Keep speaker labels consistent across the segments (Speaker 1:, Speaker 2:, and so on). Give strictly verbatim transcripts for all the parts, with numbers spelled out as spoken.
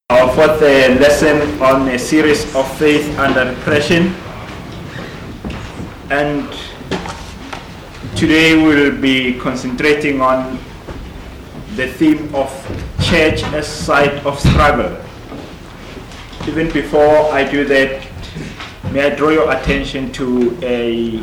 Speaker 1: Our fourth uh, lesson on a series of faith under repression, and today we'll be concentrating on the theme of church as site of struggle. Even before I do that, may I draw your attention to a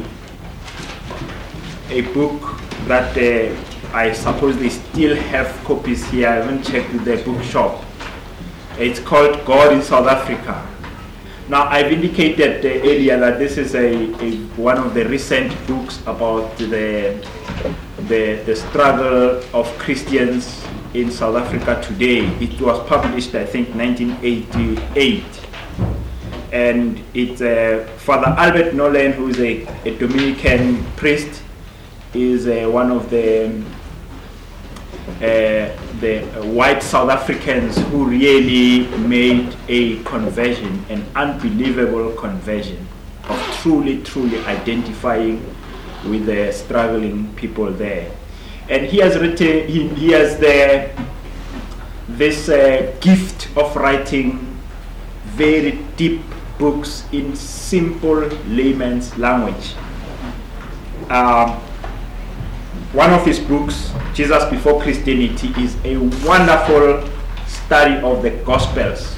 Speaker 1: a book that uh, I suppose they still have copies here. I haven't checked with the bookshop. It's called God in South Africa. Now, I've indicated uh, earlier that this is a, a one of the recent books about the, the the struggle of Christians in South Africa today. It was published, I think, nineteen eighty-eight, and it's uh, Father Albert Nolan, who is a, a Dominican priest, is uh, one of the uh, the uh, white South Africans who really made a conversion, an unbelievable conversion of truly, truly identifying with the struggling people there. And he has written, he, he has the, this uh, gift of writing very deep books in simple layman's language. Um, One of his books, Jesus Before Christianity, is a wonderful study of the Gospels.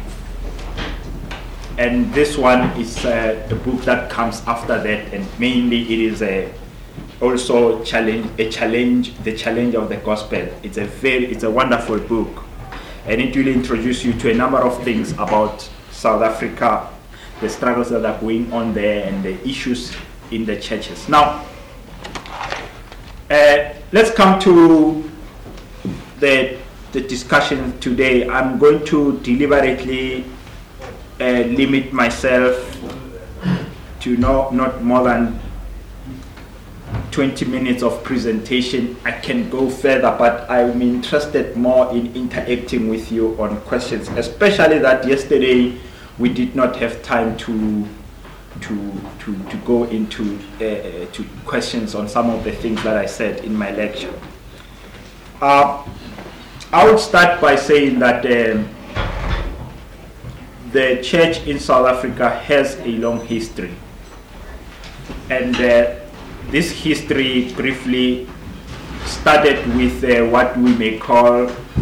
Speaker 1: And this one is uh, the book that comes after that, and mainly it is a, also challenge, a challenge, the challenge of the Gospel. It's a very, it's a wonderful book, and it will introduce you to a number of things about South Africa, the struggles that are going on there, and the issues in the churches. Now, Uh, let's come to the, the discussion today. I'm going to deliberately uh, limit myself to no, not more than twenty minutes of presentation. I can go further, but I'm interested more in interacting with you on questions, especially that yesterday we did not have time to To, to, to go into uh, to questions on some of the things that I said in my lecture. Uh, I would start by saying that um, the church in South Africa has a long history. And uh, this history briefly started with uh, what we may call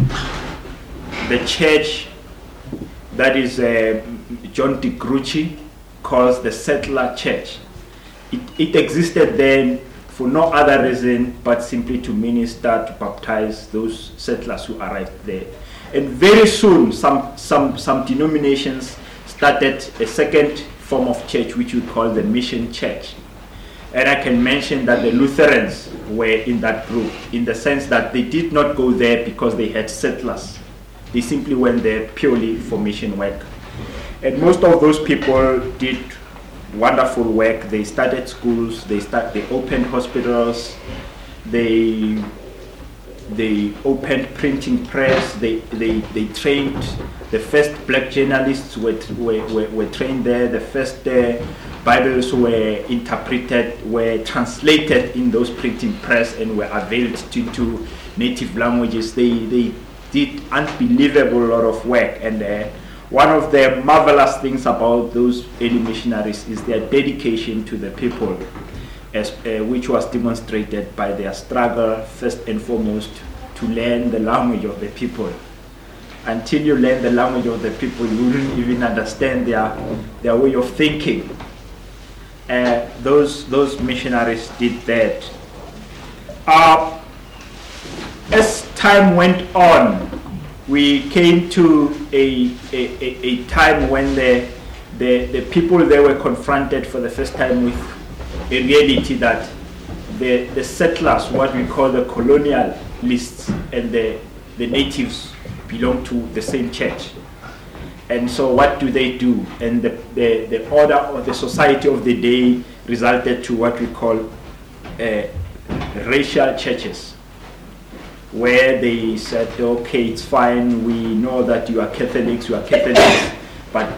Speaker 1: the church that is uh, John de Gruchy calls the settler church. It, it existed then for no other reason but simply to minister, to baptize those settlers who arrived there. And very soon some some some denominations started a second form of church which we call the mission church. And I can mention that the Lutherans were in that group, in the sense that they did not go there because they had settlers. They simply went there purely for mission work. And most of those people did wonderful work. They started schools, they start, they opened hospitals, they they opened printing press, they they, they trained, the first black journalists were were, were, were trained there, the first uh, Bibles were interpreted, were translated in those printing press and were availed into native languages. They they did unbelievable lot of work, and uh, one of the marvelous things about those early missionaries is their dedication to the people, as, uh, which was demonstrated by their struggle, first and foremost, to learn the language of the people. Until you learn the language of the people, you wouldn't even understand their, their way of thinking. Uh, those, those missionaries did that. Uh, as time went on, we came to a, a, a, a time when the, the, the people there were confronted for the first time with a reality that the, the settlers, what we call the colonialists, and the, the natives belong to the same church. And so what do they do? And the, the, the order of the society of the day resulted to what we call uh, racial churches, where they said, okay, it's fine, we know that you are Catholics, you are Catholics, but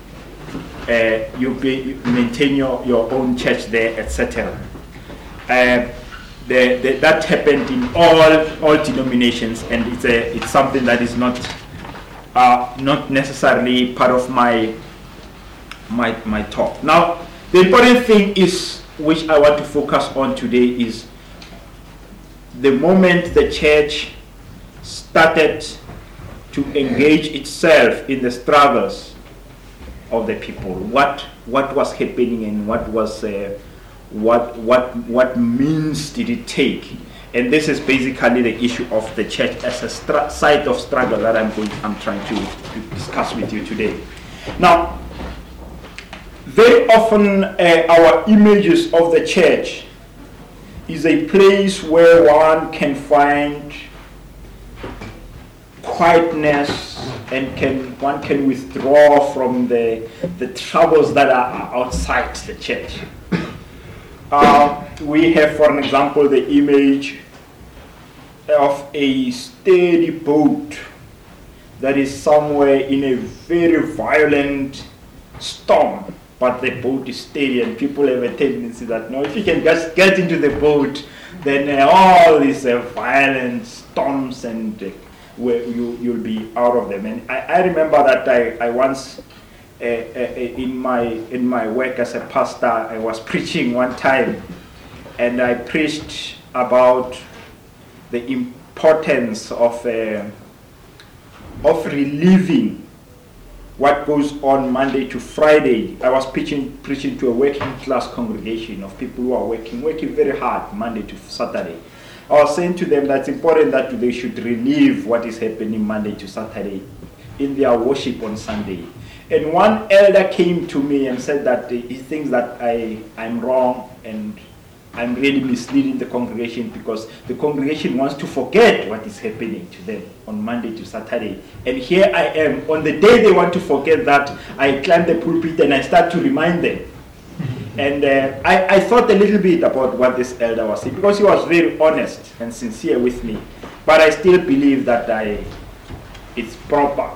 Speaker 1: uh, you, be, you maintain your, your own church there, et cetera. Uh, the, the, that happened in all all denominations, and it's a it's something that is not are not necessarily part of my my my talk. Now, the important thing is, which I want to focus on today, is the moment the church started to engage itself in the struggles of the people. What what was happening, and what was uh, what what what means did it take? And this is basically the issue of the church as a str- site of struggle that I'm going I'm trying to, to discuss with you today. Now, very often uh, our images of the church is a place where one can find quietness, and can one can withdraw from the the troubles that are outside the church. Uh, we have, for an example, the image of a steady boat that is somewhere in a very violent storm, but the boat is steady, and people have a tendency that, no, if you can just get into the boat, then uh, all these uh, violent storms and uh, where you, you'll be out of them. And I, I remember that I, I once, uh, uh, in my in my work as a pastor, I was preaching one time, and I preached about the importance of uh, of relieving what goes on Monday to Friday. I was preaching preaching to a working class congregation of people who are working working very hard Monday to Saturday. I was saying to them that it's important that they should relieve what is happening Monday to Saturday in their worship on Sunday. And one elder came to me and said that he thinks that I, I'm wrong, and I'm really misleading the congregation, because the congregation wants to forget what is happening to them on Monday to Saturday. And here I am, on the day they want to forget that, I climb the pulpit and I start to remind them. And uh, I, I thought a little bit about what this elder was saying, because he was very honest and sincere with me. But I still believe that I, it's proper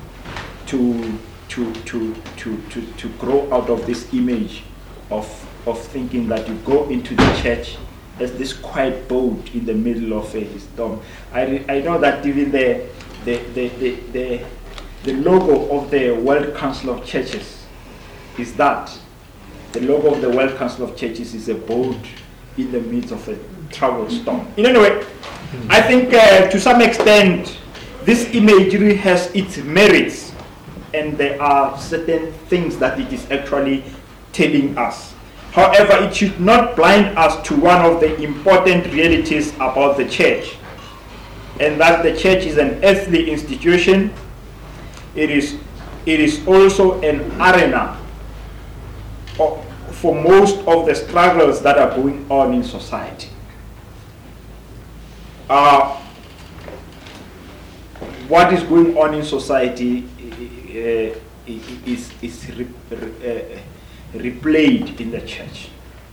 Speaker 1: to, to, to, to, to, to grow out of this image of, of thinking that you go into the church as this quiet boat in the middle of a storm. I, I know that even the, the, the, the, the, the logo of the World Council of Churches is that. The logo of the World Council of Churches is a boat in the midst of a troubled storm. In any way, I think uh, to some extent this imagery has its merits, and there are certain things that it is actually telling us. However, it should not blind us to one of the important realities about the church, and that the church is an earthly institution. It is, it is also an arena for most of the struggles that are going on in society. Uh, what is going on in society uh, is, is re, uh, replayed in the church.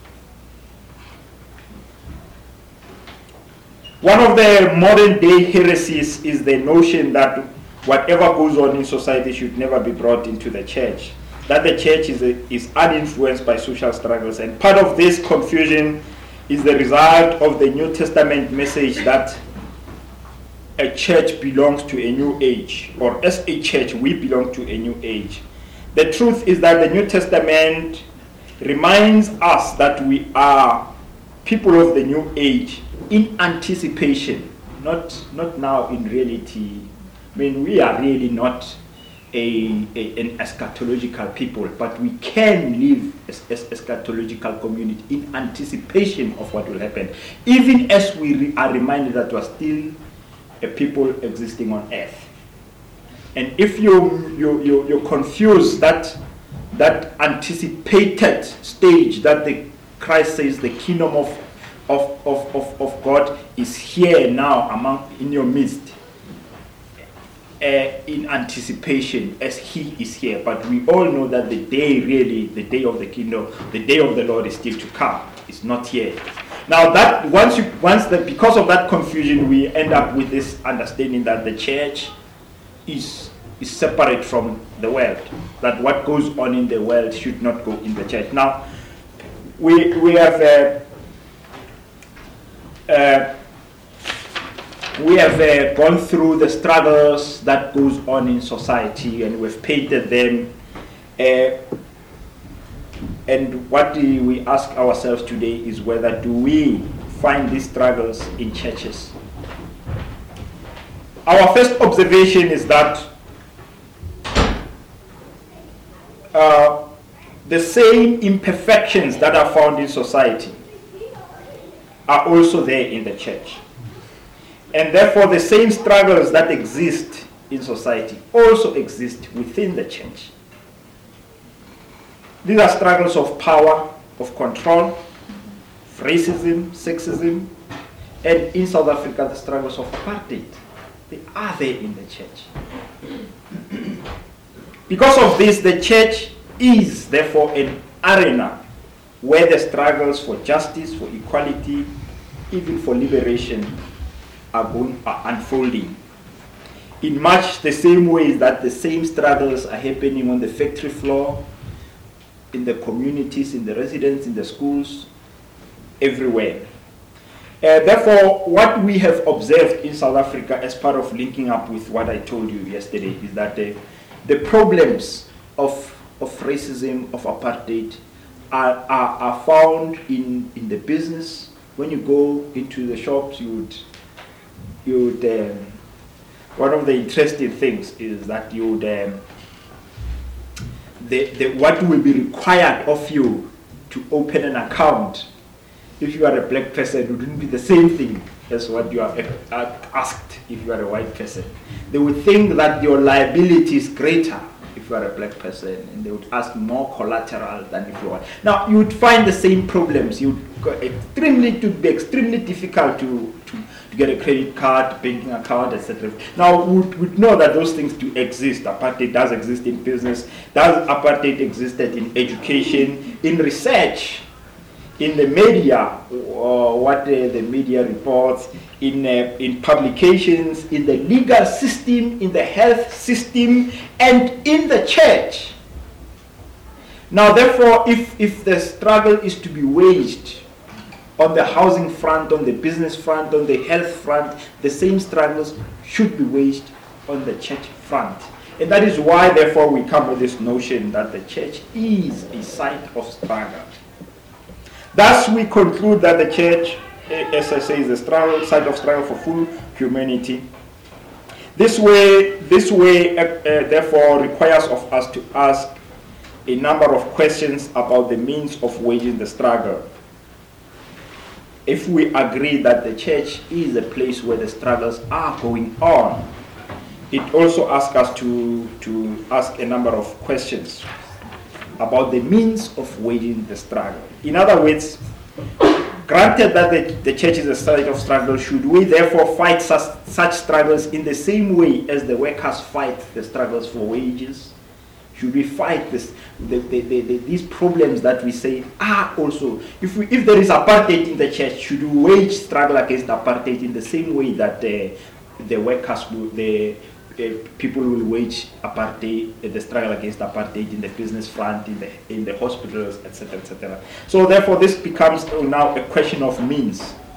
Speaker 1: One of the modern day heresies is the notion that whatever goes on in society should never be brought into the church, that the church is, a, is uninfluenced by social struggles. And part of this confusion is the result of the New Testament message that a church belongs to a new age, or as a church we belong to a new age. The truth is that the New Testament reminds us that we are people of the new age in anticipation, not, not now in reality. I mean, we are really not A, a, an eschatological people, but we can live as an eschatological community in anticipation of what will happen, even as we re- are reminded that we are still a people existing on earth. And if you you you, you confuse that that anticipated stage that the Christ says the kingdom of of, of, of, of God is here now among in your midst, Uh, in anticipation as he is here, but we all know that the day, really the day of the kingdom, the day of the Lord is still to come. It's not here. Now that once you once that because of that confusion, we end up with this understanding that the church is is separate from the world, that what goes on in the world should not go in the church. Now we we have uh, uh, we have uh, gone through the struggles that goes on in society, and we've painted them. Uh, and what we ask ourselves today is whether do we find these struggles in churches? Our first observation is that uh, the same imperfections that are found in society are also there in the church. And therefore the same struggles that exist in society also exist within the church. These are struggles of power, of control, of racism, sexism, and in South Africa the struggles of apartheid. They are there in the church. Because of this, the church is therefore an arena where the struggles for justice, for equality, even for liberation are, going, are unfolding. In much the same ways that the same struggles are happening on the factory floor, in the communities, in the residents, in the schools, everywhere. Uh, therefore, what we have observed in South Africa as part of linking up with what I told you yesterday is that uh, the problems of, of racism, of apartheid, are, are, are found in, in the business. When you go into the shops, you would, you would um, one of the interesting things is that you would, um, the, the, what will be required of you to open an account, if you are a black person, it wouldn't be the same thing as what you are asked if you are a white person. They would think that your liability is greater if you are a black person, and they would ask more collateral than if you are. Now, you would find the same problems. You would extremely, it would be extremely difficult to, to, to get a credit card, banking account, et cetera. Now, we would, would know that those things do exist. Apartheid does exist in business. Does apartheid existed in education, in research, in the media, or what uh, the media reports, in, uh, in publications, in the legal system, in the health system, and in the church. Now, therefore, if, if the struggle is to be waged on the housing front, on the business front, on the health front, the same struggles should be waged on the church front. And that is why, therefore, we come with this notion that the church is a site of struggle. Thus, we conclude that the church, as I say, is a struggle, site of struggle for full humanity. This way, this way, uh, uh, therefore, requires of us to ask a number of questions about the means of waging the struggle. If we agree that the church is a place where the struggles are going on, it also asks us to, to ask a number of questions about the means of waging the struggle. In other words, granted that the, the church is a site of struggle, should we therefore fight such, such struggles in the same way as the workers fight the struggles for wages? Should we fight this, the, the, the, the, these problems that we say are also, if, we, if there is apartheid in the church, should we wage struggle against apartheid in the same way that the, the workers, will, the Uh, people will wage apartheid, uh, the struggle against apartheid in the business front, in the in the hospitals, et cetera, et cetera. So therefore, this becomes now a question of means.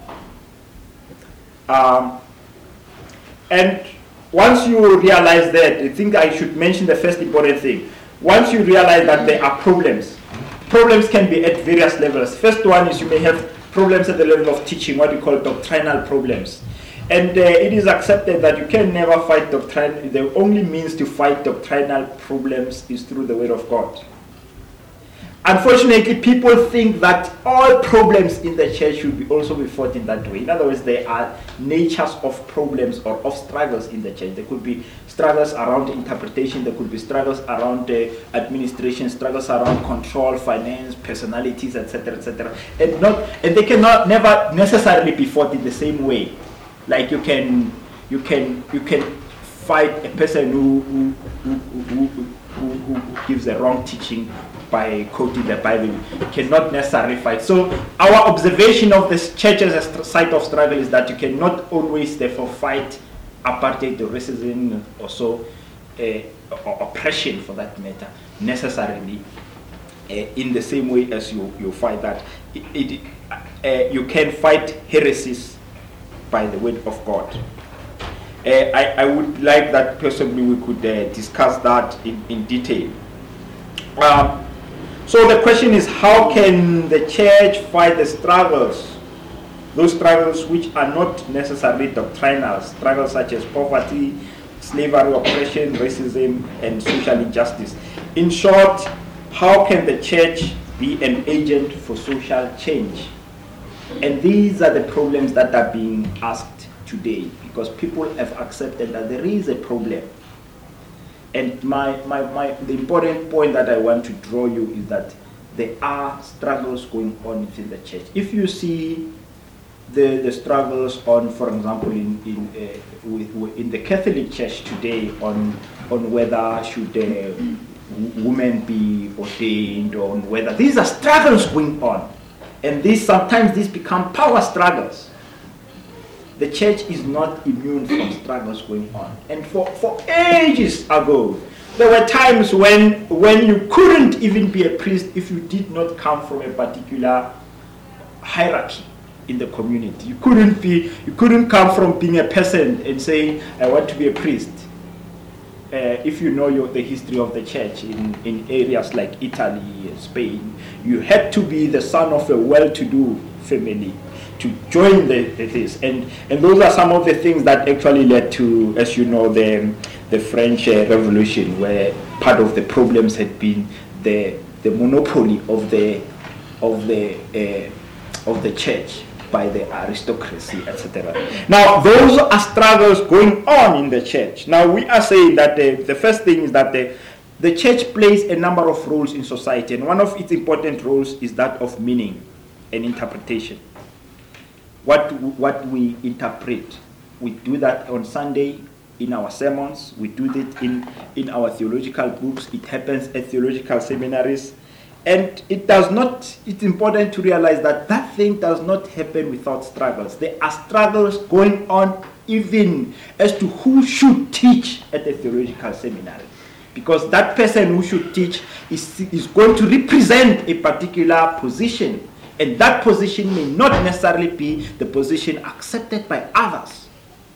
Speaker 1: Um, and once you realize that, I think I should mention the first important thing. Once you realize that there are problems, problems can be at various levels. First one is you may have problems at the level of teaching, what we call doctrinal problems. And uh, it is accepted that you can never fight doctrine. The only means to fight doctrinal problems is through the Word of God. Unfortunately, people think that all problems in the church should be also be fought in that way. In other words, there are natures of problems or of struggles in the church. There could be struggles around interpretation. There could be struggles around uh, administration, struggles around control, finance, personalities, et cetera, et cetera. And not, and they cannot never necessarily be fought in the same way. Like you can, you can, you can fight a person who who, who, who, who, who gives a wrong teaching by quoting the Bible. You cannot necessarily fight. So our observation of this church as a site of struggle is that you cannot always therefore fight apartheid or racism or so, uh, or oppression for that matter, necessarily uh, in the same way as you, you fight that. It, it, uh, you can fight heresies by the word of God. Uh, I, I would like that possibly we could uh, discuss that in, in detail. Um, so the question is, how can the church fight the struggles, those struggles which are not necessarily doctrinal, struggles such as poverty, slavery, oppression, racism, and social injustice? In short, how can the church be an agent for social change? And these are the problems that are being asked today, because people have accepted that there is a problem. And my, my, my, the important point that I want to draw you is that there are struggles going on within the church. If you see the, the struggles on, for example, in, in, uh, with, with, in the Catholic Church today on, on whether should uh, women be ordained, or on whether, these are struggles going on. And these, sometimes these become power struggles. The church is not immune from struggles going on. And for, for ages ago, there were times when, when you couldn't even be a priest if you did not come from a particular hierarchy in the community. You couldn't be, you couldn't come from being a peasant and say, I want to be a priest. Uh, if you know your, the history of the church in, in areas like Italy and Spain, you had to be the son of a well-to-do family to join the, the, this. And, and those are some of the things that actually led to, as you know, the, the French uh, Revolution, where part of the problems had been the, the monopoly of the, of the, uh, of the church by the aristocracy, et cetera. Now, those are struggles going on in the church. Now, we are saying that the, the first thing is that the, the church plays a number of roles in society, and one of its important roles is that of meaning and interpretation. What, what we interpret, we do that on Sunday in our sermons, we do it in, in our theological books, it happens at theological seminaries. And it does not, it's important to realize that that thing does not happen without struggles. There are struggles going on even as to who should teach at the theological seminary. Because that person who should teach is, is going to represent a particular position. And that position may not necessarily be the position accepted by others.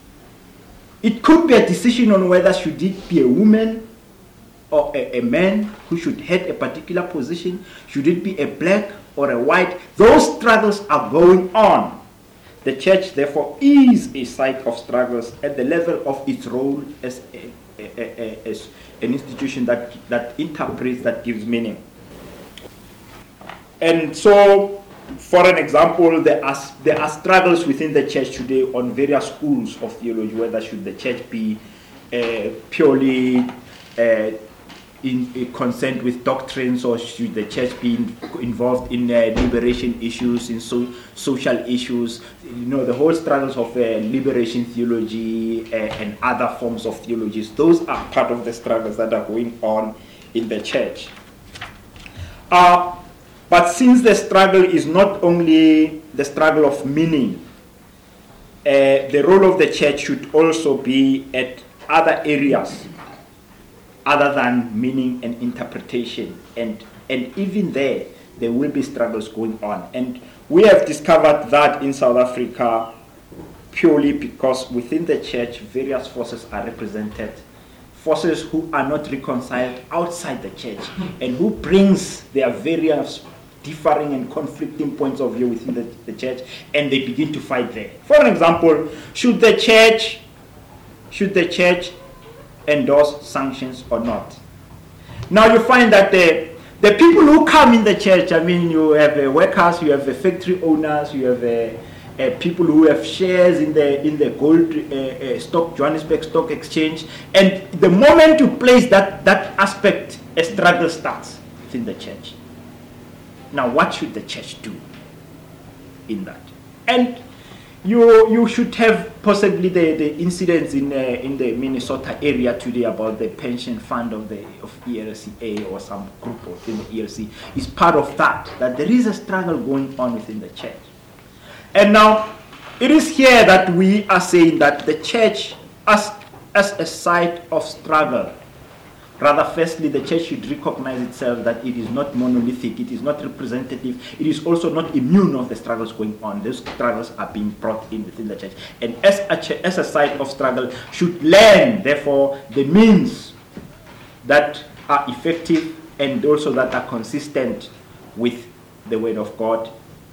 Speaker 1: It could be a decision on whether should it be a woman or a, a man who should head a particular position. Should it be a black or a white? Those struggles are going on. The church, therefore, is a site of struggles at the level of its role as, a, a, a, as an institution that, that interprets, that gives meaning. And so, for an example, there are, there are struggles within the church today on various schools of theology, whether should the church be uh, purely uh, in, in consent with doctrines, or should the church be in, involved in uh, liberation issues, in so, social issues, you know, the whole struggles of uh, liberation theology uh, and other forms of theologies. Those are part of the struggles that are going on in the church. Uh, But since the struggle is not only the struggle of meaning, uh, the role of the church should also be at other areas other than meaning and interpretation. And, and even there, there will be struggles going on. And we have discovered that in South Africa purely because within the church, various forces are represented. Forces who are not reconciled outside the church and who brings their various differing and conflicting points of view within the, the church, and they begin to fight there. For an example, should the church should the church endorse sanctions or not? Now you find that the, the people who come in the church, I mean, you have uh, workers, you have uh, factory owners, you have uh, uh, people who have shares in the in the gold uh, uh, stock, Johannesburg Stock Exchange, and the moment you place that, that aspect, a struggle starts within the church. Now, what should the church do in that? And you you should have possibly the, the incidents in uh, in the Minnesota area today about the pension fund of the of E L C A or some group within the E L C is part of that. That there is a struggle going on within the church. And now, it is here that we are saying that the church, as as a site of struggle, Rather, firstly, the church should recognize itself that it is not monolithic, it is not representative, it is also not immune of the struggles going on. Those struggles are being brought in within the church. And as a, ch- as a site of struggle, should learn, therefore, the means that are effective and also that are consistent with the Word of God,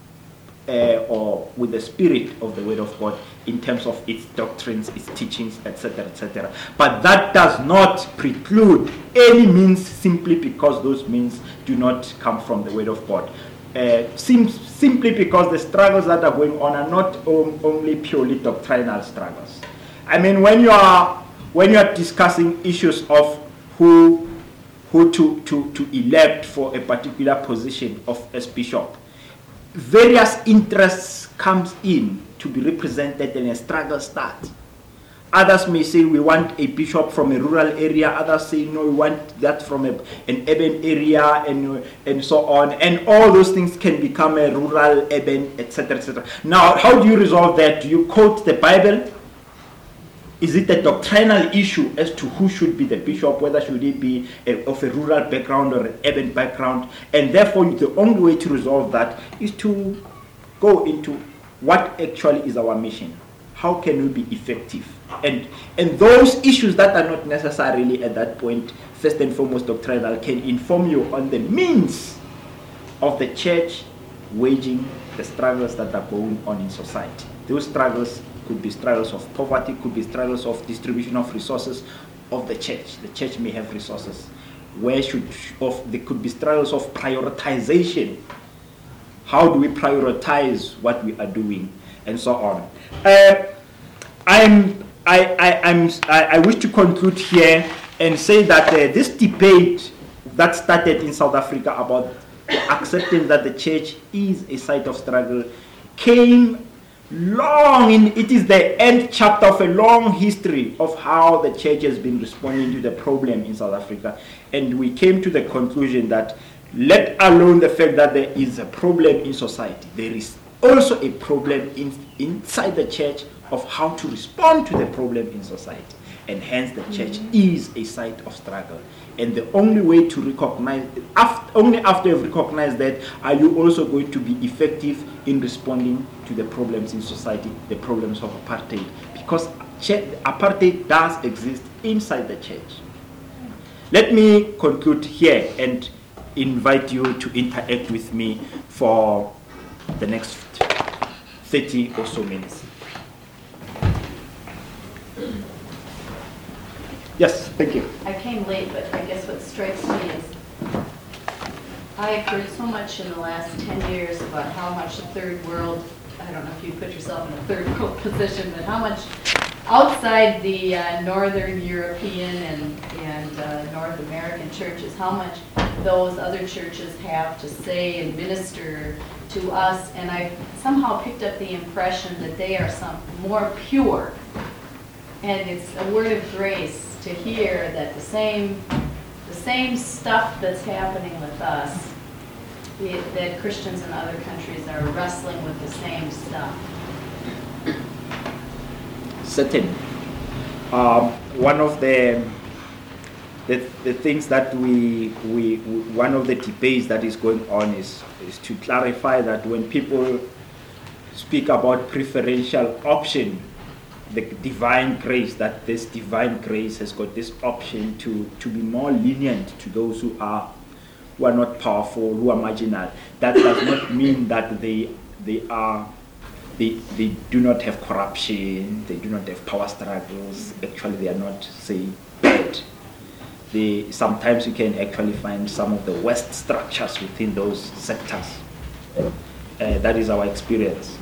Speaker 1: Uh, or with the spirit of the Word of God in terms of its doctrines, its teachings, et cetera, et cetera. But that does not preclude any means simply because those means do not come from the Word of God. Uh, seems simply because the struggles that are going on are not om- only purely doctrinal struggles. I mean, when you are when you are discussing issues of who who to, to, to elect for a particular position of as bishop, various interests comes in to be represented and a struggle starts. Others may say we want a bishop from a rural area. Others say no, we want that from a, an urban area, and and so on. And all those things can become a rural, urban, et cetera, et cetera. Now, how do you resolve that? Do you quote the Bible? Is it a doctrinal issue as to who should be the bishop, whether should it be a, of a rural background or an urban background? And therefore, the only way to resolve that is to go into what actually is our mission. How can we be effective? And, and those issues that are not necessarily at that point, first and foremost doctrinal, can inform you on the means of the church waging the struggles that are going on in society. Those struggles could be struggles of poverty, could be struggles of distribution of resources of the church. The church may have resources. Where should, of, there could be struggles of prioritization. How do we prioritize what we are doing, and so on. Uh, I'm, I, I, I'm, I, I wish to conclude here and say that uh, this debate that started in South Africa about accepting that the church is a site of struggle came long in, it is the end chapter of a long history of how the church has been responding to the problem in South Africa. And we came to the conclusion that, let alone the fact that there is a problem in society, there is also a problem in, inside the church of how to respond to the problem in society. And hence the church mm-hmm. is a site of struggle. And the only way to recognize, after, only after you've recognized that, are you also going to be effective in responding to the problems in society, the problems of apartheid. Because church, apartheid does exist inside the church. Let me conclude here and invite you to interact with me for the next thirty or so minutes. Yes, thank you.
Speaker 2: I came late, but I guess what strikes me is I've heard so much in the last ten years about how much the third world, I don't know if you put yourself in a third world position, but how much outside the uh, Northern European and, and uh, North American churches, how much those other churches have to say and minister to us. And I somehow picked up the impression that they are some more pure. And it's a word of grace to hear that the same the same stuff that's happening with us, it, that Christians in other countries are wrestling with the same stuff.
Speaker 1: Certain. Um, one of the, the the things that we, we we one of the debates that is going on is is to clarify that when people speak about preferential option, the divine grace, that this divine grace has got this option to, to be more lenient to those who are who are not powerful, who are marginal. That does not mean that they they are they they do not have corruption, they do not have power struggles. Actually, they are not, say, bad. They sometimes you can actually find some of the worst structures within those sectors. Uh, that is our experience.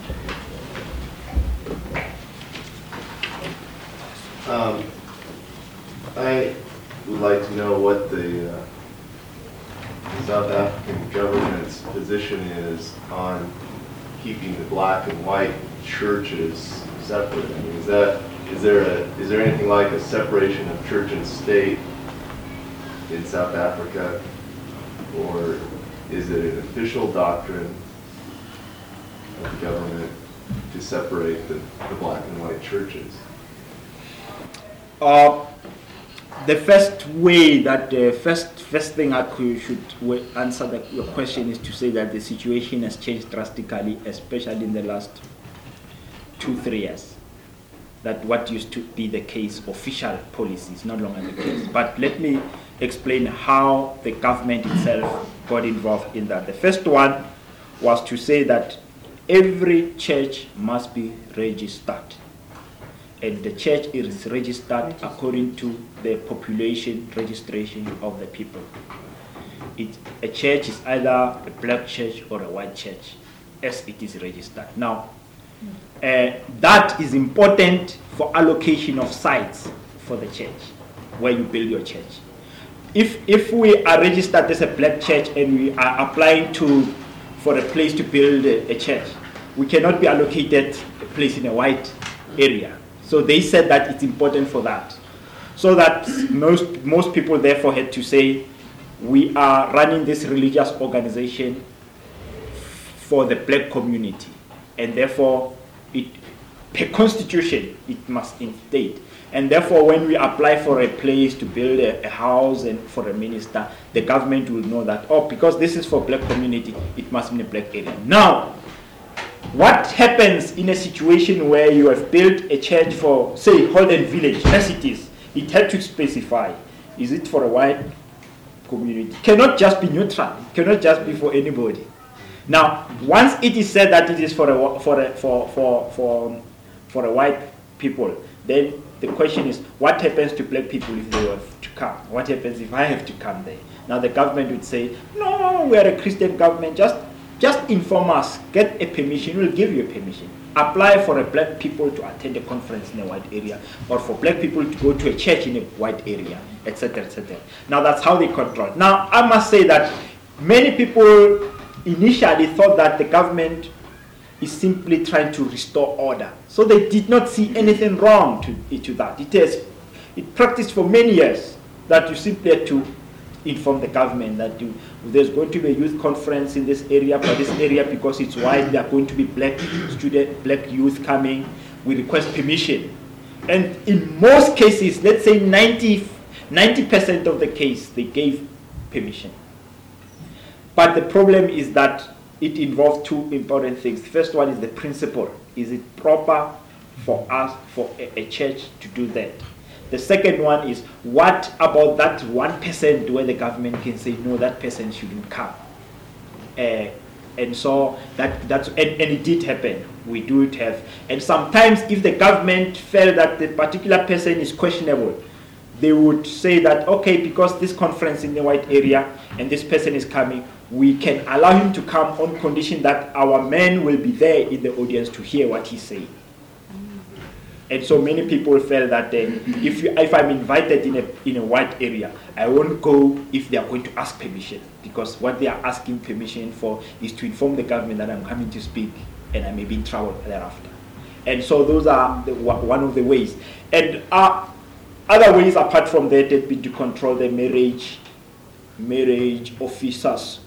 Speaker 3: Um, I would like to know what the uh, South African government's position is on keeping the black and white churches separate. I mean, is that is there a is there anything like a separation of church and state in South Africa, or is it an official doctrine of the government to separate the, the black and white churches?
Speaker 1: Uh, the first way that the first first thing I could, should w- answer the, your question is to say that the situation has changed drastically, especially in the last two three years. That what used to be the case, official policy, is no longer the case. But let me explain how the government itself got involved in that. The first one was to say that every church must be registered. And the church is registered according to the population registration of the people. It, a church is either a black church or a white church, as it is registered. Now, uh, that is important for allocation of sites for the church, where you build your church. If, if we are registered as a black church and we are applying to for a place to build a, a church, we cannot be allocated a place in a white area. So they said that it's important for that. So that most, most people therefore had to say, we are running this religious organization for the black community. And therefore, it, per constitution, it must state. And therefore, when we apply for a place to build a, a house and for a minister, the government will know that, oh, because this is for black community, it must be in a black area. Now, what happens in a situation where you have built a church for, say, Holden Village, as it is? It had to specify, is it for a white community? It cannot just be neutral. It cannot just be for anybody. Now, once it is said that it is for a, for a, for, for, for, for a white people, then the question is, what happens to black people if they have to come? What happens if I have to come there? Now, the government would say, no, we are a Christian government, just Just inform us, get a permission, we'll give you a permission. Apply for a black people to attend a conference in a white area, or for black people to go to a church in a white area, et cetera, et cetera. Now that's how they control. Now I must say that many people initially thought that the government is simply trying to restore order. So they did not see anything wrong to, to that. It has it practiced for many years that you simply had to inform the government that you, there's going to be a youth conference in this area, for this area, because it's white, there are going to be black student, black youth coming. We request permission. And in most cases, let's say ninety percent of the case, they gave permission. But the problem is that it involves two important things. The first one is the principle. Is it proper for us, for a, a church to do that? The second one is, what about that one percent where the government can say, no, that person shouldn't come? Uh, and so that that's and, and it did happen. We do it have. And sometimes if the government felt that the particular person is questionable, they would say that, okay, because this conference in the white area and this person is coming, we can allow him to come on condition that our men will be there in the audience to hear what he's saying. And so many people felt that uh, if you, if I'm invited in a in a white area, I won't go if they are going to ask permission, because what they are asking permission for is to inform the government that I'm coming to speak and I may be in trouble thereafter. And so those are the, one of the ways. And uh, other ways apart from that have been to control the marriage marriage officers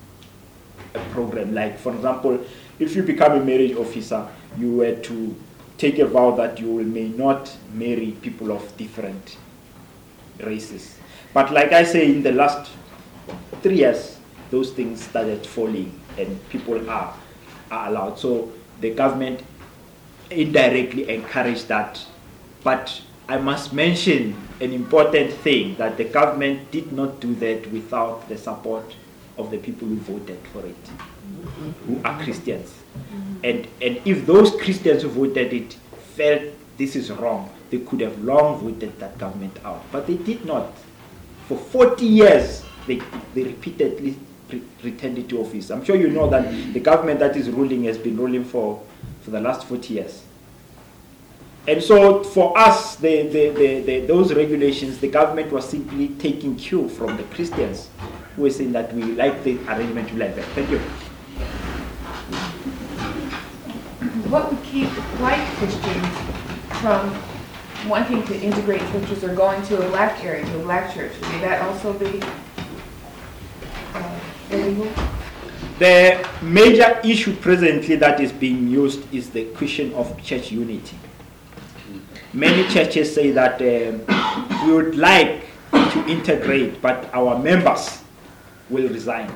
Speaker 1: program. Like, for example, if you become a marriage officer, you were to take a vow that you will may not marry people of different races. But like I say, in the last three years, those things started falling and people are, are allowed. So the government indirectly encouraged that. But I must mention an important thing, that the government did not do that without the support of the people who voted for it, who are Christians. And and if those Christians who voted it felt this is wrong, they could have long voted that government out. But they did not. For forty years, they, they repeatedly re- returned it to office. I'm sure you know that the government that is ruling has been ruling for, for the last forty years. And so for us, the, the, the, the, those regulations, the government was simply taking cue from the Christians who were saying that we like the arrangement, we like that. Thank you.
Speaker 4: What would keep white Christians from wanting to integrate churches or going to a black area, to a black church? Would that also be uh, illegal?
Speaker 1: The major issue presently that is being used is the question of church unity. many churches say that um, we would like to integrate, but our members will resign,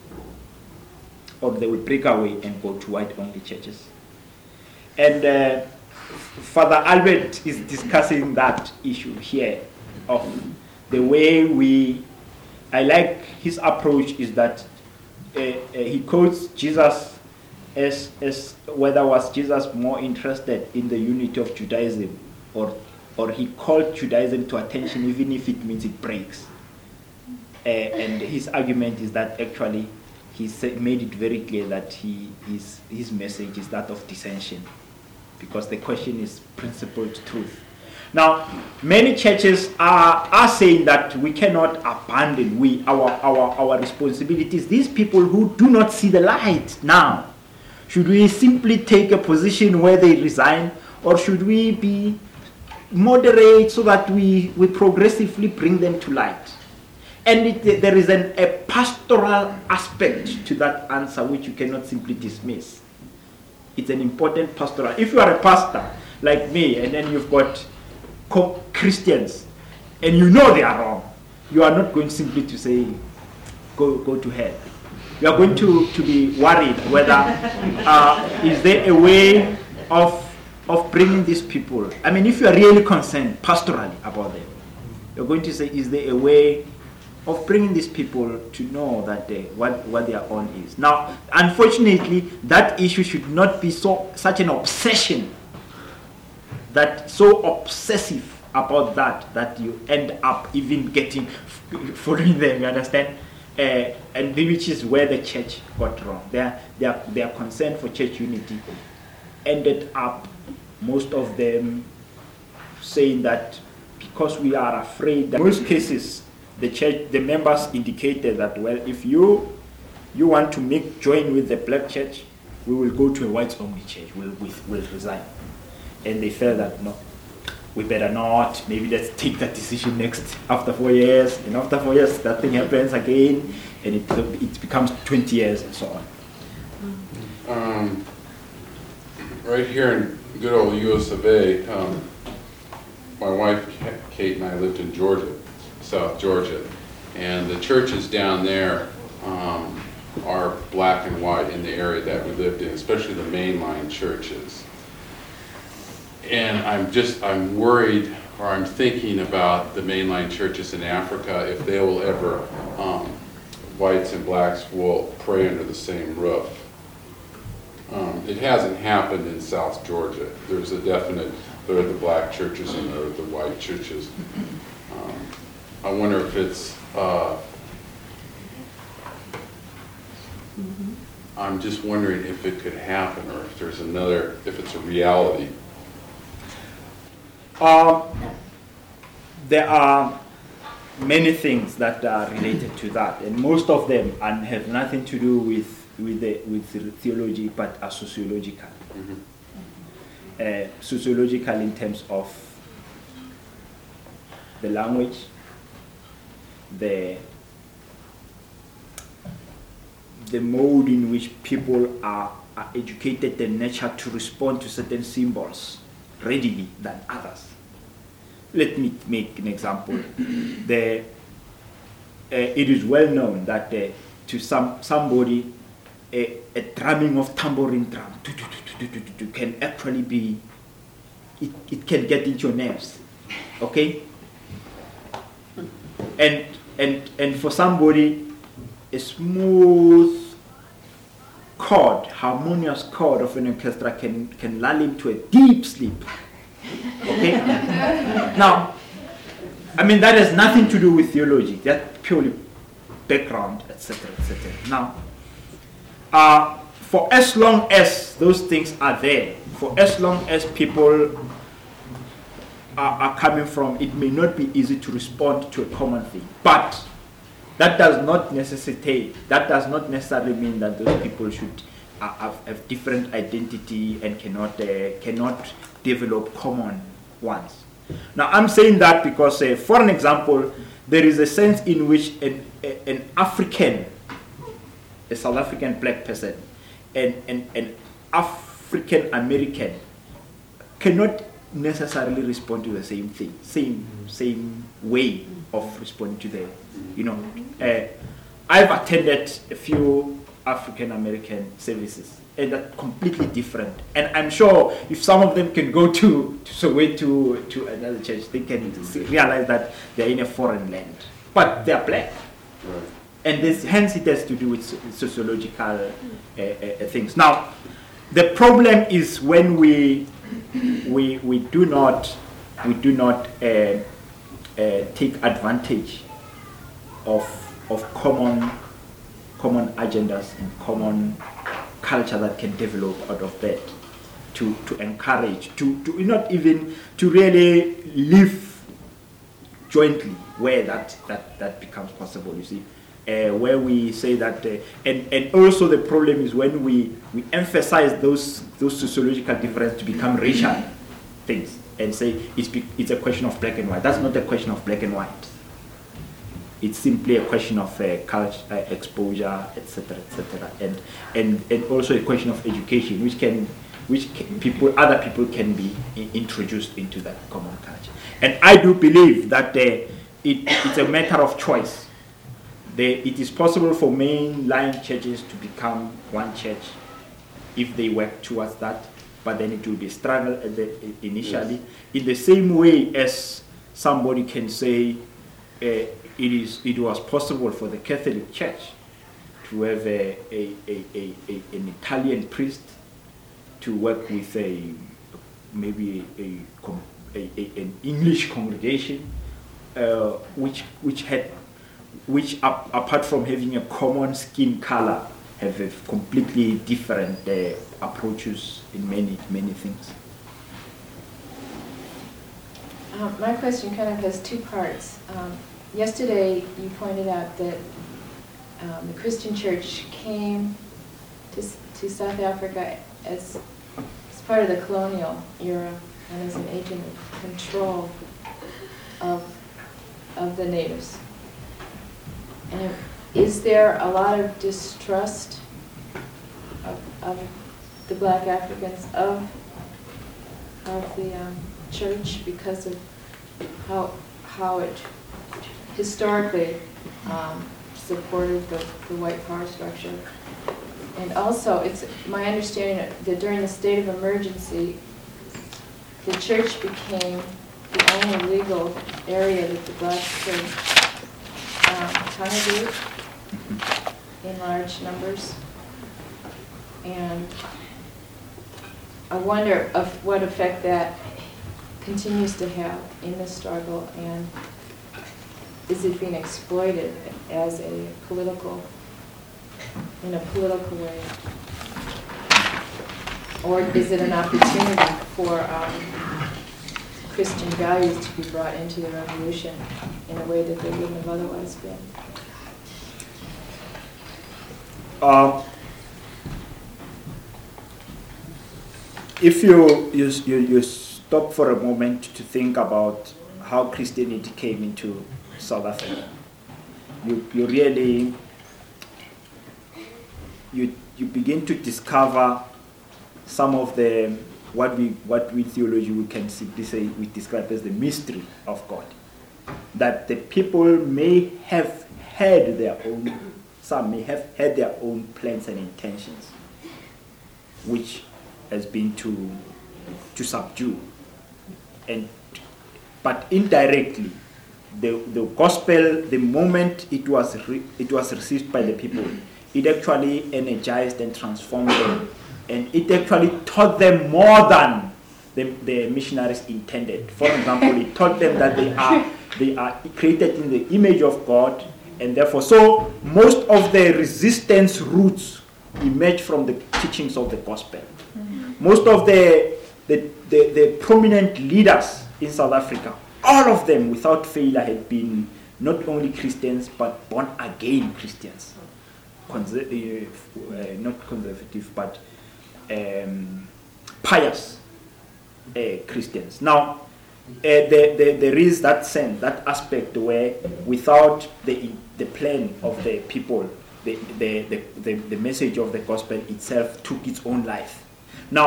Speaker 1: or they will break away and go to white-only churches. And uh, Father Albert is discussing that issue here of the way we, I like his approach is that uh, uh, he quotes Jesus as, as whether was Jesus more interested in the unity of Judaism, or, or he called Judaism to attention even if it means it breaks. Uh, and his argument is that actually he said, made it very clear that he, his, his message is that of dissension, because the question is principled truth. Now, many churches are, are saying that we cannot abandon we our, our, our responsibilities. These people who do not see the light now, should we simply take a position where they resign, or should we be moderate so that we, we progressively bring them to light? And it, there is an, a pastoral aspect to that answer which you cannot simply dismiss. It's an important pastoral. If you are a pastor like me, and then you've got co- Christians, and you know they are wrong, you are not going simply to say, go, go to hell. You are going to, to be worried whether, uh, is there a way of, of bringing these people? I mean, if you are really concerned pastorally about them, you're going to say, is there a way of bringing these people to know that they, what, what their own is. Now, unfortunately, that issue should not be so such an obsession, that so obsessive about that, that you end up even getting, following them, you understand? Uh, and which is where the church got wrong. Their, their, their concern for church unity ended up, most of them saying that because we are afraid that in most cases, the church, the members indicated that, well, if you you want to make join with the black church, we will go to a whites-only church. We'll, we'll, we'll resign. And they felt that, no, we better not. Maybe let's take that decision next after four years. And after four years, that thing happens again, and it it becomes twenty years and so on.
Speaker 5: Um, right here in good old U S of A, um, my wife Kate and I lived in Georgia. South Georgia, and the churches down there um, are black and white in the area that we lived in, especially the mainline churches. And I'm just, I'm worried, or I'm thinking about the mainline churches in Africa, if they will ever, um, whites and blacks will pray under the same roof. Um, it hasn't happened in South Georgia. There's a definite, there are the black churches and there are the white churches. Um, I wonder if it's, uh, mm-hmm. I'm just wondering if it could happen, or if there's another, if it's a reality.
Speaker 1: Um, there are many things that are related to that, and most of them and have nothing to do with with the with the theology, but are sociological. Mm-hmm. Uh, sociological in terms of the language, the the mode in which people are, are educated and nurtured to respond to certain symbols readily than others. Let me make an example. The, uh, it is well known that uh, to some somebody, a, a drumming of tambourine drum can actually be, it, it can get into your nerves, okay? And and and for somebody, a smooth chord, harmonious chord of an orchestra can, can lull him to a deep sleep. Okay? Now, I mean, that has nothing to do with theology. That's purely background, et cetera, et cetera. Now, uh, for as long as those things are there, for as long as people are, are coming from, it may not be easy to respond to a common thing. But that does not necessitate, that does not necessarily mean that those people should uh, have, have different identity and cannot uh, cannot develop common ones. Now, I'm saying that because, uh, for an example, there is a sense in which an, a, an African, a South African black person, and an African American cannot necessarily respond to the same thing, same same way of responding to the, you know. Uh, I've attended a few African American services, and they're completely different. And I'm sure if some of them can go to, to Soweto, to another church, they can see, realize that they're in a foreign land. But they're black.
Speaker 5: Right.
Speaker 1: And this, hence it has to do with so- sociological uh, uh, things. Now, the problem is when we we we do not we do not uh, uh, take advantage of of common common agendas and common culture that can develop out of that to to encourage to to not even to really live jointly where that that that becomes possible. You see. Uh, where we say that, uh, and, and also the problem is when we, we emphasize those those sociological differences to become racial things and say it's be, it's a question of black and white. That's not a question of black and white. It's simply a question of uh, culture, uh, exposure, et cetera, et cetera, and and and also a question of education, which can which can people other people can be I- introduced into that common culture. And I do believe that uh, it it's a matter of choice. They, it is possible for mainline churches to become one church if they work towards that, but then it will be a struggle at the, initially. Yes. In the same way as somebody can say uh, it is, it was possible for the Catholic Church to have a, a, a, a, a, an Italian priest to work with a maybe a, a, a an English congregation, uh, which which had. which ap- apart from having a common skin color, have a completely different uh, approaches in many, many things.
Speaker 4: Um, my question kind of has two parts. Um, yesterday, you pointed out that um, the Christian church came to, to South Africa as, as part of the colonial era and as an agent of control of, of the natives. And is there a lot of distrust of, of the black Africans of, of the um, church because of how, how it historically um, supported the, the white power structure? And also, it's my understanding that during the state of emergency, the church became the only legal area that the blacks could Um, congregate in large numbers, and I wonder of what effect that continues to have in the struggle, and is it being exploited as a political, in a political way, or is it an opportunity for um, Christian values to be brought into the revolution in a way that they wouldn't have otherwise been?
Speaker 1: Uh, if you, you you you stop for a moment to think about how Christianity came into South Africa, you you really you you begin to discover some of the what we what we theology we can simply say we describe as the mystery of God. That the people may have had their own, some may have had their own plans and intentions, which has been to to subdue, and but indirectly, the the gospel, the moment it was re, it was received by the people, it actually energized and transformed them. And it actually taught them more than the, the missionaries intended. For example, it taught them that they are they are created in the image of God, and therefore, so most of the resistance roots emerge from the teachings of the gospel. Mm-hmm. Most of the the, the the prominent leaders in South Africa, all of them without failure had been not only Christians but born again Christians, Conser- uh, not conservative but Um, pious uh, Christians. Now, uh, the, the, there is that sense, that aspect where without the the plan of the people, the, the, the, the, the message of the gospel itself took its own life. Now,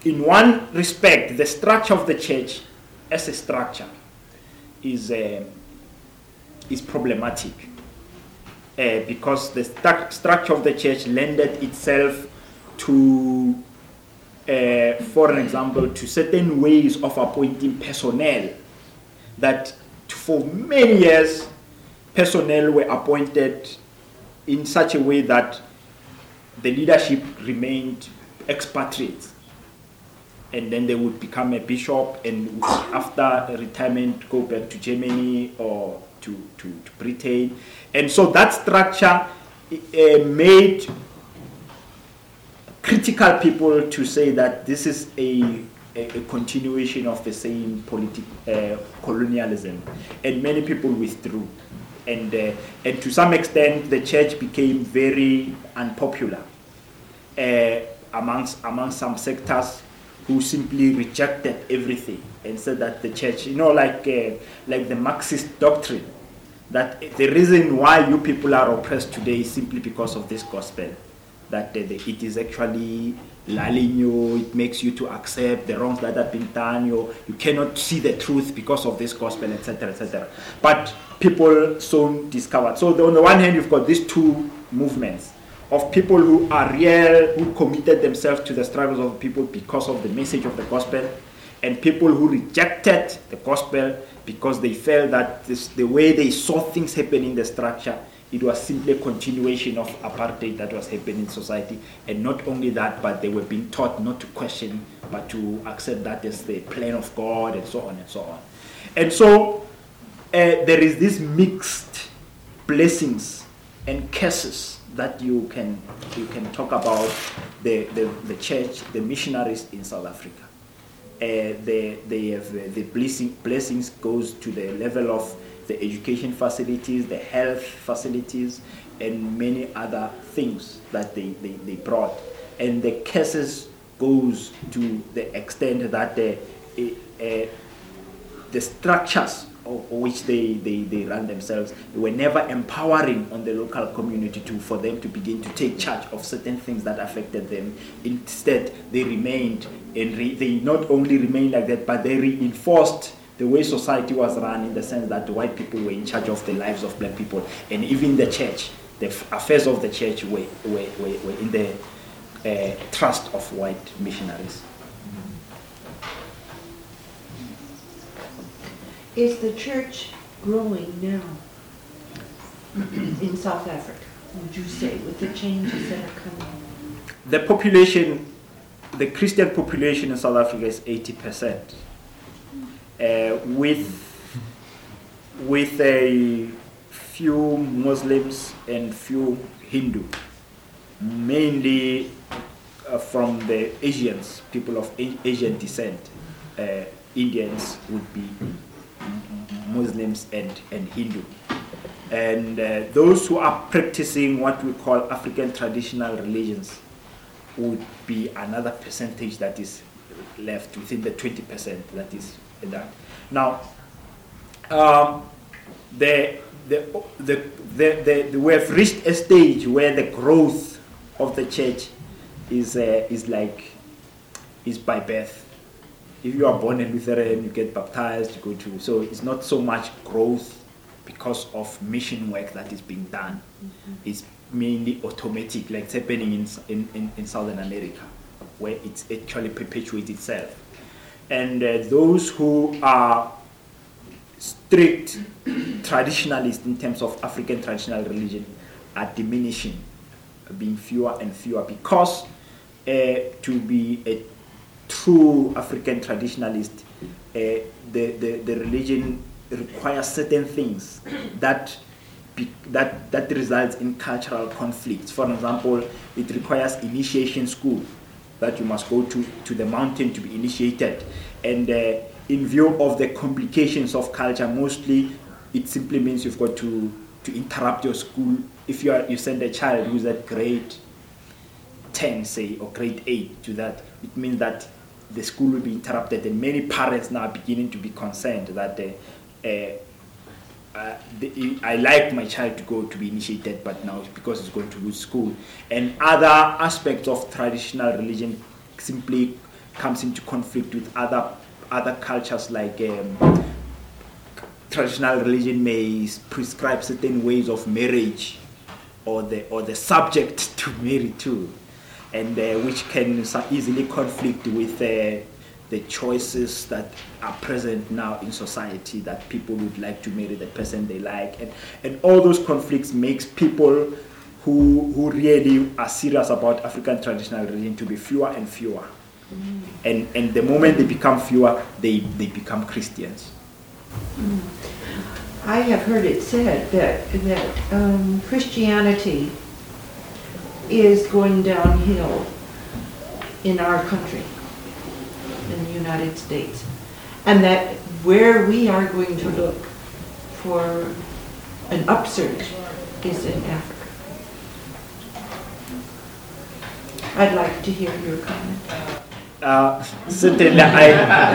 Speaker 1: in one respect, the structure of the church as a structure is uh, is problematic uh, because the stu- structure of the church lended itself to, uh, for an example, to certain ways of appointing personnel that for many years personnel were appointed in such a way that the leadership remained expatriates, and then they would become a bishop and after retirement go back to Germany or to, to, to Britain. And so that structure uh, made critical people to say that this is a, a, a continuation of the same politi- uh, colonialism, and many people withdrew. And, uh, and to some extent the church became very unpopular uh, amongst, amongst some sectors who simply rejected everything and said that the church, you know, like, uh, like the Marxist doctrine, that the reason why you people are oppressed today is simply because of this gospel, that uh, the, it is actually lulling you, it makes you to accept the wrongs that have been done, you, you cannot see the truth because of this gospel, et cetera, et cetera. But people soon discovered. So on the one hand, you've got these two movements of people who are real, who committed themselves to the struggles of the people because of the message of the gospel, and people who rejected the gospel because they felt that this, the way they saw things happen in the structure, it was simply a continuation of apartheid that was happening in society. And not only that, but they were being taught not to question, but to accept that as the plan of God, and so on and so on. And so uh, there is this mixed blessings and curses that you can you can talk about the, the, the church, the missionaries in South Africa. Uh, the, they have, uh, the blessing, blessings goes to the level of the education facilities, the health facilities, and many other things that they, they, they brought. And the curses goes to the extent that the, uh, uh, the structures of which they, they, they run themselves were never empowering on the local community to for them to begin to take charge of certain things that affected them. Instead, they remained, and re, they not only remained like that, but they reinforced the way society was run, in the sense that the white people were in charge of the lives of black people, and even the church, the affairs of the church were, were, were, were in the uh, trust of white missionaries.
Speaker 6: Is the church growing now in South Africa, would you say, with the changes that are coming?
Speaker 1: The population, the Christian population in South Africa is eighty percent. Uh, with, with a few Muslims and few Hindu, mainly uh, from the Asians, people of A- Asian descent. Uh, Indians would be Muslims and, and Hindu. And uh, those who are practicing what we call African traditional religions would be another percentage that is left within the twenty percent that is that. Now, um, the, the, the, the, the, we have reached a stage where the growth of the church is, uh, is like, is by birth. If you are born a Lutheran, you get baptized, you go to, so it's not so much growth because of mission work that is being done. Mm-hmm. It's mainly automatic, like it's happening in, in, in, in Southern America, where it actually perpetuates itself. And uh, those who are strict traditionalists in terms of African traditional religion are diminishing, being fewer and fewer, because uh, to be a true African traditionalist, uh, the, the, the religion requires certain things that be, that that results in cultural conflicts. For example, it requires initiation school, that you must go to, to the mountain to be initiated. And uh, in view of the complications of culture, mostly it simply means you've got to, to interrupt your school. If you are you send a child who's at grade ten, say, or grade eight to that, it means that the school will be interrupted, and many parents now are beginning to be concerned that uh, uh, uh, the, I like my child to go to be initiated, but now because it's going to lose school. And other aspects of traditional religion simply comes into conflict with other other cultures, like um, traditional religion may prescribe certain ways of marriage, or the or the subject to marry to, and uh, which can so easily conflict with uh, the choices that are present now in society, that people would like to marry the person they like, and, and all those conflicts makes people who who really are serious about African traditional religion to be fewer and fewer. Mm. And and the moment they become fewer, they, they become Christians.
Speaker 6: Mm. I have heard it said that that um, Christianity is going downhill in our country, in the United States, and that where we are going to look for an upsurge is in Africa. I'd like to hear your comment.
Speaker 1: Uh, certainly, I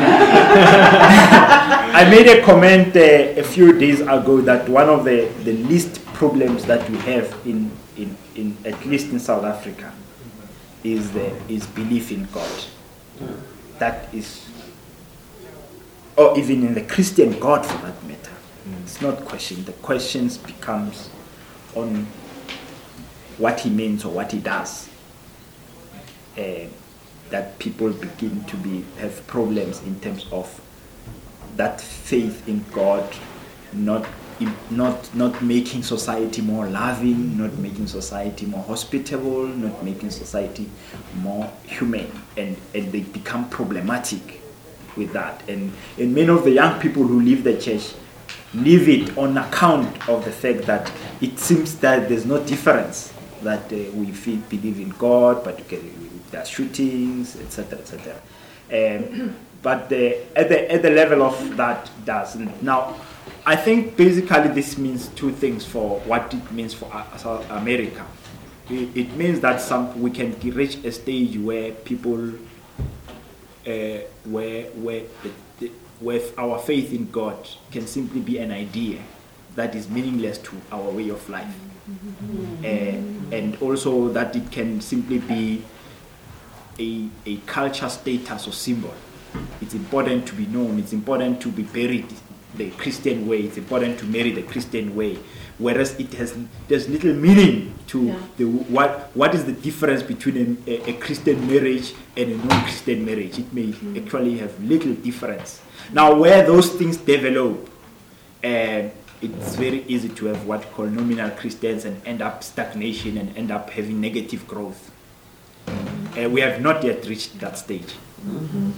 Speaker 1: I made a comment uh, a few days ago that one of the, the least problems that we have in, in, in at least in South Africa is the is belief in God. That is, or even in the Christian God for that matter. Mm. It's not question. The questions becomes on what he means or what he does. Uh, that people begin to be have problems in terms of that faith in God, not not not making society more loving, not making society more hospitable, not making society more humane, and, and they become problematic with that. And, and many of the young people who leave the church leave it on account of the fact that it seems that there's no difference, that uh, we feel, believe in God, but okay, there are shootings, et cetera, et cetera. Um, but the, at the at the level of that doesn't. Now, I think basically this means two things for what it means for uh, South America. It, it means that some we can reach a stage where people, uh, where where the, the, where our faith in God can simply be an idea that is meaningless to our way of life, mm-hmm. uh, and also that it can simply be A, a culture status or symbol. It's important to be known, it's important to be buried the Christian way, it's important to marry the Christian way, whereas it has there's little meaning to yeah. the what what is the difference between a, a Christian marriage and a non-Christian marriage. It may mm. actually have little difference. Now, where those things develop, uh, it's very easy to have what we call nominal Christians and end up stagnation and end up having negative growth. Uh, we have not yet reached that stage.
Speaker 4: Mm-hmm.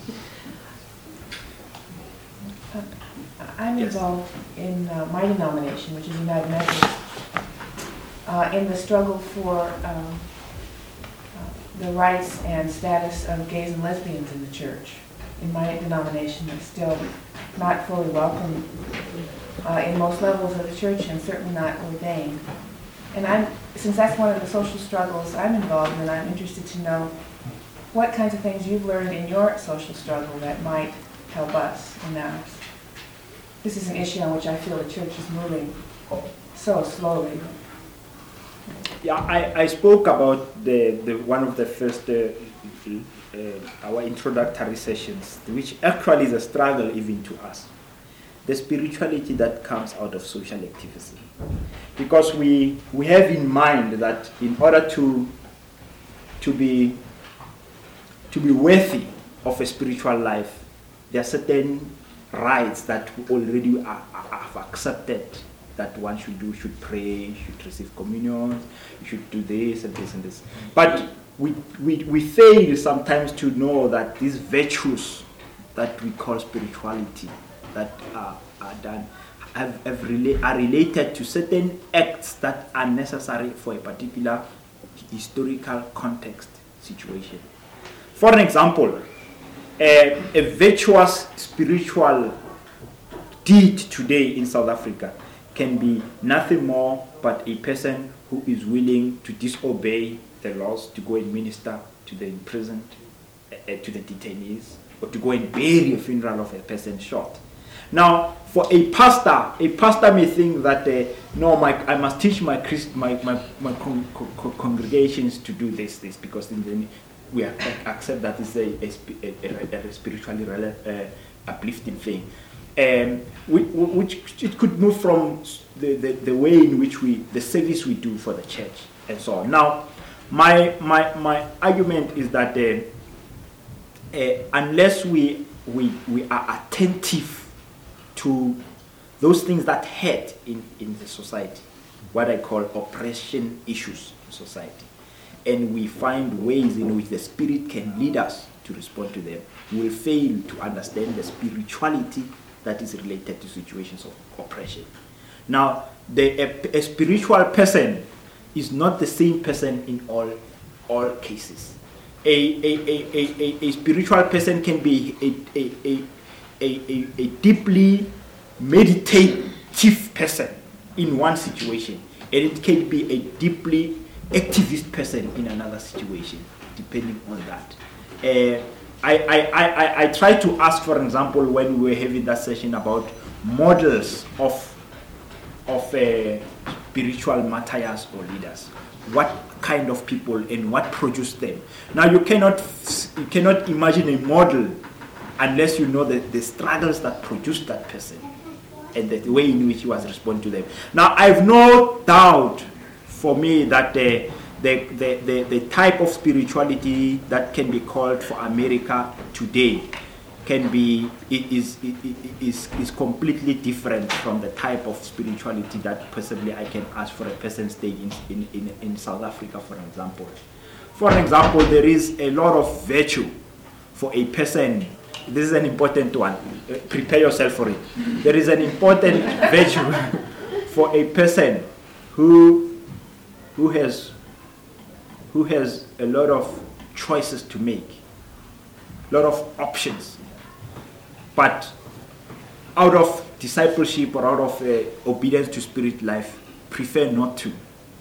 Speaker 4: uh, I'm
Speaker 1: yes.
Speaker 4: involved in uh, my denomination, which is United Methodist, uh, in the struggle for um, uh, the rights and status of gays and lesbians in the church. In my denomination, it's still not fully welcome uh, in most levels of the church, and certainly not ordained. And I'm, since that's one of the social struggles I'm involved in, I'm interested to know what kinds of things you've learned in your social struggle that might help us in ours. This is an issue on which I feel the church is moving so slowly.
Speaker 1: Yeah, I, I spoke about the, the one of the first, uh, uh, our introductory sessions, which actually is a struggle even to us. The spirituality that comes out of social activism. Because we we have in mind that in order to to be to be worthy of a spiritual life, there are certain rights that we already are, are, have accepted that one should do, should pray, should receive communion, you should do this and this and this. But we, we, we fail sometimes to know that these virtues that we call spirituality, that are, are done, have, have rela- are related to certain acts that are necessary for a particular historical context situation. For an example, a, a virtuous spiritual deed today in South Africa can be nothing more but a person who is willing to disobey the laws to go and minister to the imprisoned, uh, to the detainees, or to go and bury a funeral of a person shot. Now, for a pastor, a pastor may think that uh, no, my, I must teach my Christ, my my, my con- con- congregations to do this, this, because in the, we accept that it's a, a, sp- a, a, a spiritually rele- uh, uplifting thing. Um, we, which it could move from the, the, the way in which we, the service we do for the church and so on. Now, my, my, my argument is that uh, uh, unless we, we, we are attentive to those things that hurt in, in the society, what I call oppression issues in society, and we find ways in which the Spirit can lead us to respond to them, we will fail to understand the spirituality that is related to situations of oppression. Now, the, a, a spiritual person is not the same person in all, all cases. A, a, a, a, a, a spiritual person can be a, a, a, a, a, a deeply meditative person in one situation, and it can be a deeply activist person in another situation, depending on that. Uh, I, I, I, I try to ask, for example, when we were having that session about models of, of uh, spiritual martyrs or leaders, what kind of people and what produced them. Now, you cannot, you cannot imagine a model unless you know the, the struggles that produced that person and the way in which he was responding to them. Now, I have no doubt for me that uh, the, the, the, the type of spirituality that can be called for America today can be, it is, it, it, is, is completely different from the type of spirituality that possibly I can ask for a person staying in, in, in, in South Africa, for example. For example, there is a lot of virtue for a person. This is an important one. Uh, prepare yourself for it. There is an important virtue for a person who, who has, who has a lot of choices to make, a lot of options, but out of discipleship or out of uh, obedience to spirit life, prefer not to.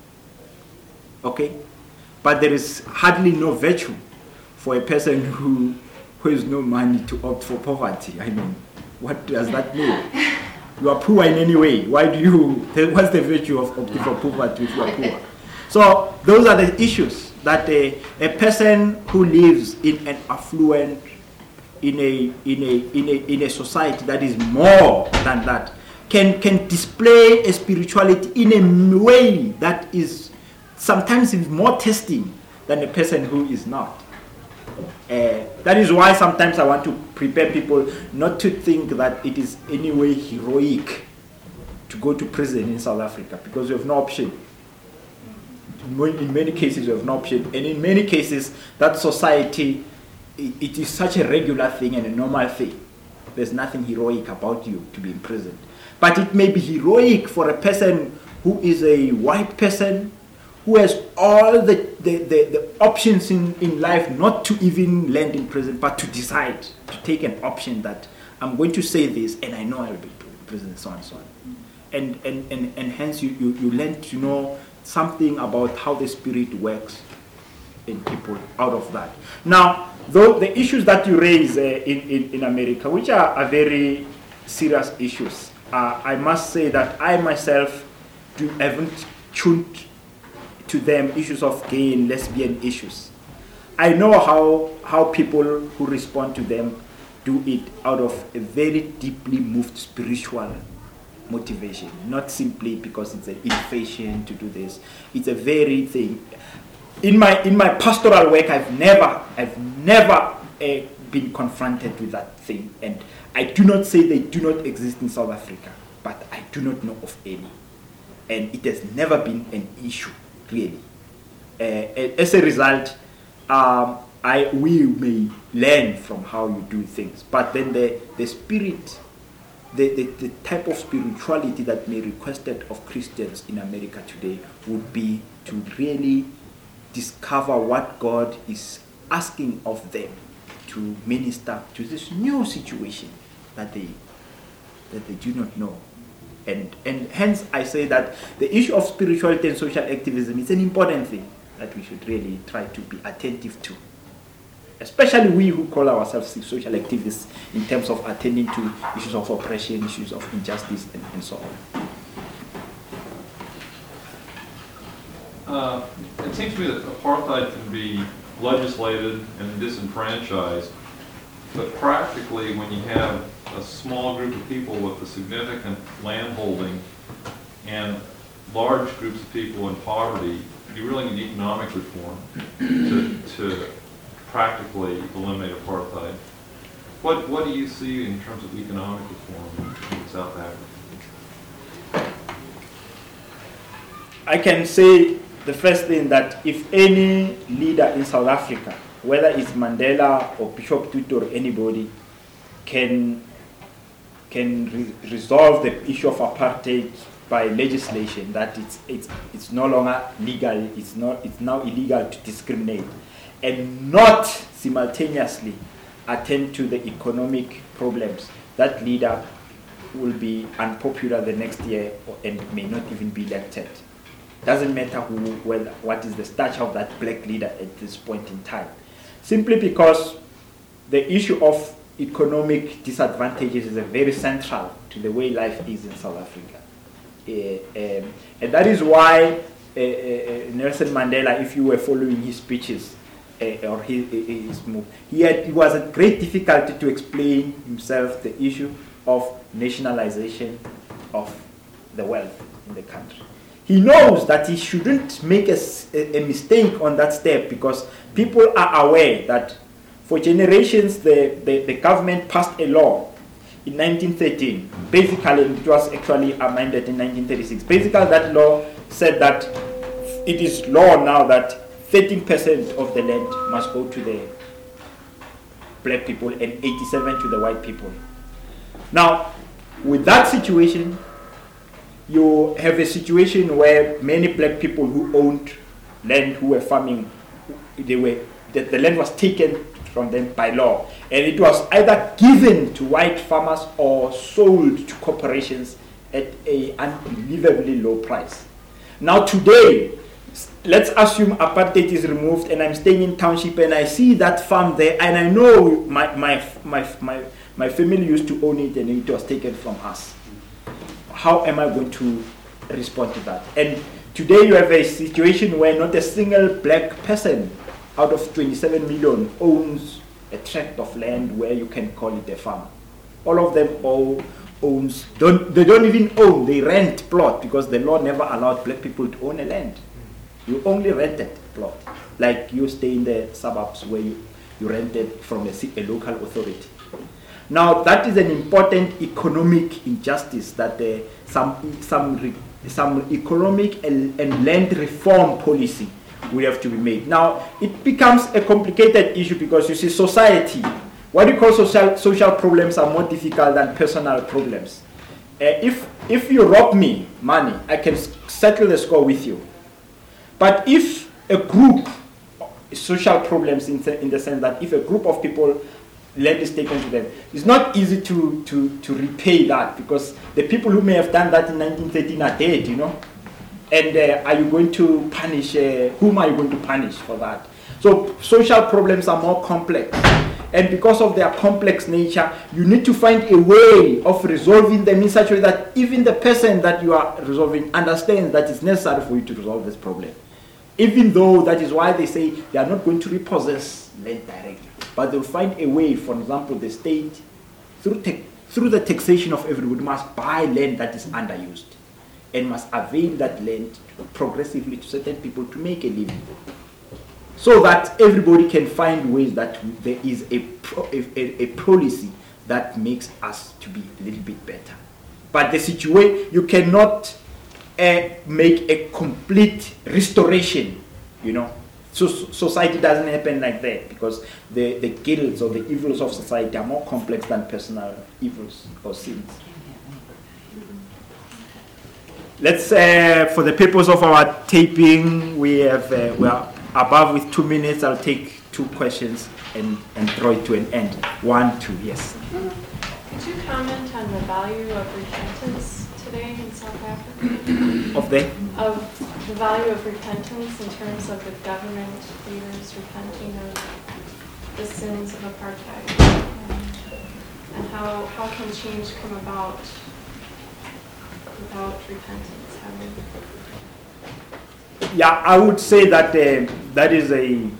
Speaker 1: Okay, but there is hardly no virtue for a person who. Who has no money to opt for poverty. I mean, what does that mean? You are poor in any way. Why do you, what's the virtue of opting for poverty if you are poor? So those are the issues that a, a person who lives in an affluent, in a, in a, in a, in a society that is more than that, can, can display a spirituality in a way that is sometimes more testing than a person who is not. Uh, that is why sometimes I want to prepare people not to think that it is any way heroic to go to prison in South Africa, because you have no option. In many cases you have no option, and in many cases that society, it, it is such a regular thing and a normal thing. There's nothing heroic about you to be imprisoned. But it may be heroic for a person who is a white person, who has all the, the, the, the options in, in life not to even land in prison, but to decide, to take an option that I'm going to say this and I know I will be in prison, so on and so on. And, and, and, and hence you, you, you learn to know something about how the spirit works in people out of that. Now, though the issues that you raise uh, in, in, in America, which are, are very serious issues, uh, I must say that I myself do, haven't tuned to them issues of gay and lesbian issues. I know how how people who respond to them do it out of a very deeply moved spiritual motivation, not simply because it's an innovation to do this. It's a very thing. In my in my pastoral work, I've never I've never uh, been confronted with that thing, and I do not say they do not exist in South Africa, but I do not know of any, and it has never been an issue. Really, uh, as a result, um, I we may learn from how you do things, but then the the spirit, the, the the type of spirituality that may be requested of Christians in America today would be to really discover what God is asking of them to minister to this new situation that they that they do not know. And, and hence I say that the issue of spirituality and social activism is an important thing that we should really try to be attentive to. Especially we who call ourselves social activists in terms of attending to issues of oppression, issues of injustice, and, and so on.
Speaker 7: Uh, it seems to me that apartheid can be legislated and disenfranchised. But practically, when you have a small group of people with a significant land holding and large groups of people in poverty, you really need economic reform to, to practically eliminate apartheid. What, what do you see in terms of economic reform in South Africa?
Speaker 1: I can say the first thing that if any leader in South Africa, whether it's Mandela or Bishop Tutu or anybody, can can re resolve the issue of apartheid by legislation, that it's it's it's no longer legal, it's not it's now illegal to discriminate, and not simultaneously attend to the economic problems, that leader will be unpopular the next year and may not even be elected. Doesn't matter who, whether, what is the stature of that black leader at this point in time. Simply because the issue of economic disadvantages is a very central to the way life is in South Africa. Uh, um, and that is why uh, uh, Nelson Mandela, if you were following his speeches uh, or his, his move, he, had, he was at great difficulty to explain himself the issue of nationalization of the wealth in the country. He knows that he shouldn't make a, a mistake on that step, because people are aware that for generations the, the, the government passed a law in nineteen thirteen. Basically, it was actually amended in nineteen thirty-six. Basically, that law said that it is law now that thirteen percent of the land must go to the black people and eighty-seven to the white people. Now, with that situation, you have a situation where many black people who owned land, who were farming, they were the, the land was taken from them by law, and it was either given to white farmers or sold to corporations at an unbelievably low price. Now today, let's assume apartheid is removed and I'm staying in township and I see that farm there, and I know my my my my, my family used to own it and it was taken from us. How am I going to respond to that? And today you have a situation where not a single black person out of twenty-seven million owns a tract of land where you can call it a farm. All of them all owns, don't, they don't even own, they rent plot, because the law never allowed black people to own a land. You only rented plot, like you stay in the suburbs where you, you rented from a, a local authority. Now that is an important economic injustice that uh, some some re, some economic and, and land reform policy will have to be made. Now it becomes a complicated issue, because you see society, what you call social social problems are more difficult than personal problems. Uh, if if you rob me money, I can settle the score with you. But if a group, social problems in the, in the sense that if a group of people, land is taken to them, it's not easy to, to, to repay that, because the people who may have done that in nineteen thirteen are dead, you know. And uh, are you going to punish, uh, whom are you going to punish for that? So social problems are more complex. And because of their complex nature, you need to find a way of resolving them in such a way that even the person that you are resolving understands that it's necessary for you to resolve this problem. Even though that is why they say they are not going to repossess land directly, but they'll find a way. For example, the state, through, through the taxation of everybody, must buy land that is underused and must avail that land progressively to certain people to make a living, so that everybody can find ways that there is a, pro, a, a, a policy that makes us to be a little bit better. But the situation, you cannot uh, make a complete restoration, you know. So society doesn't happen like that, because the, the guilds or the evils of society are more complex than personal evils or sins. Let's, uh, for the purpose of our taping, we have uh, we are above with two minutes. I'll take two questions and, and draw it to an end. One, two, yes.
Speaker 8: Could you comment on the value of repentance today in South Africa?
Speaker 1: Of the?
Speaker 8: Of the value of repentance in terms of the government leaders repenting of the sins of apartheid, and how, how can change come about without repentance? How do
Speaker 1: Yeah, I would say that uh, that is a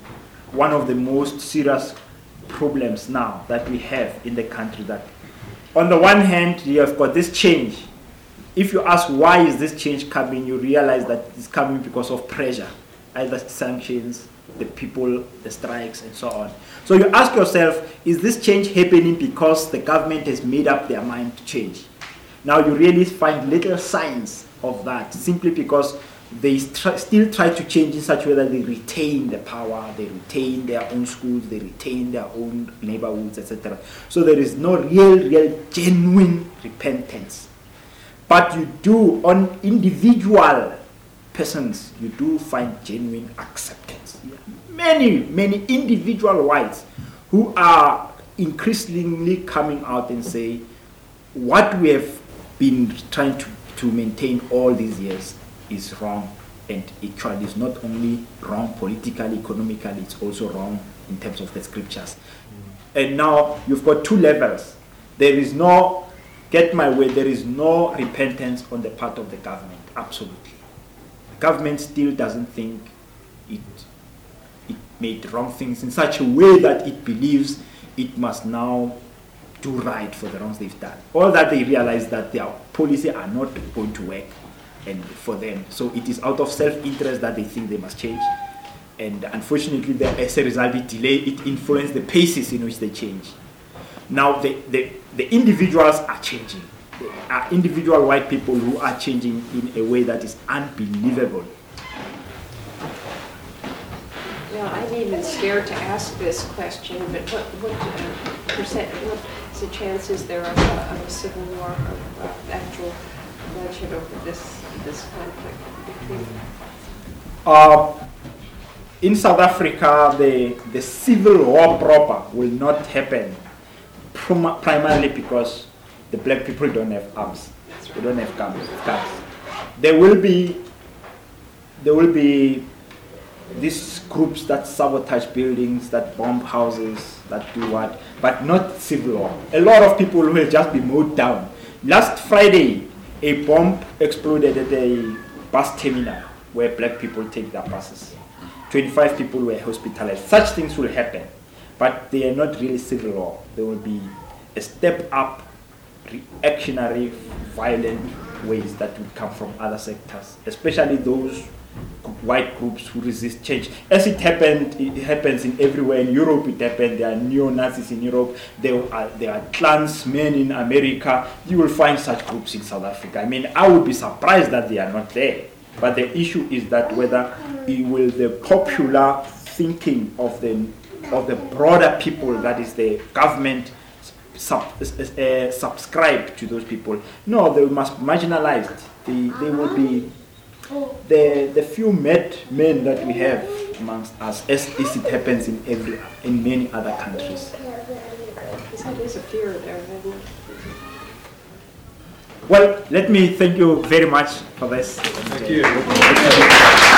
Speaker 1: one of the most serious problems now that we have in the country. That on the one hand, you have got this change. If you ask why is this change coming, you realize that it's coming because of pressure, either sanctions, the people, the strikes, and so on. So you ask yourself, is this change happening because the government has made up their mind to change? Now you really find little signs of that, simply because they try, still try to change in such a way that they retain the power, they retain their own schools, they retain their own neighborhoods, et cetera. So there is no real, real, genuine repentance. But you do, on individual persons, you do find genuine acceptance. Many, many individual whites who are increasingly coming out and say, what we have been trying to, to maintain all these years is wrong, and actually is not only wrong politically, economically, it's also wrong in terms of the scriptures. Mm. And now you've got two levels. There is no, get my way, there is no repentance on the part of the government, absolutely. The government still doesn't think it, it made wrong things in such a way that it believes it must now do right for the wrongs they've done. All that they realize that their policy are not going to work and for them. So it is out of self-interest that they think they must change. And unfortunately, the, as a result, it delay, it influences the paces in which they change. Now, the, the, the individuals are changing. There are individual white people who are changing in a way that is unbelievable.
Speaker 6: Yeah, I'm even scared to ask this question, but what, what uh, percent, what's the chances there of a, of a civil war, of uh, actual bloodshed over this, this conflict between?
Speaker 1: Uh, in South Africa, the, the civil war proper will not happen prim- primarily because the black people don't have arms. Right. They don't have guns. guns. There will be, there will be these groups that sabotage buildings, that bomb houses, that do what, but not civil war. A lot of people will just be mowed down. Last Friday, a bomb exploded at a bus terminal where black people take their buses. twenty-five people were hospitalized. Such things will happen, but they are not really civil war. There will be a step up, reactionary, violent ways that will come from other sectors, especially those white groups who resist change. As it happened, it happens in everywhere. In Europe, it happened. There are neo-Nazis in Europe. There are, there are Klansmen in America. You will find such groups in South Africa. I mean, I would be surprised that they are not there. But the issue is that whether it will the popular thinking of the of the broader people, that is the government, sub, uh, subscribe to those people. No, they must be marginalized. They, they will be the the few mad men that we have amongst us, as, as it happens in every in many other countries.
Speaker 6: That is a fear there, isn't it?
Speaker 1: Well, let me thank you very much for this.
Speaker 7: Thank you.